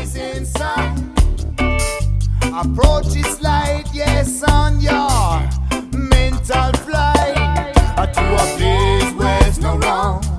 is inside. Approach is light, yes, on your mental flight to a place where it's no wrong.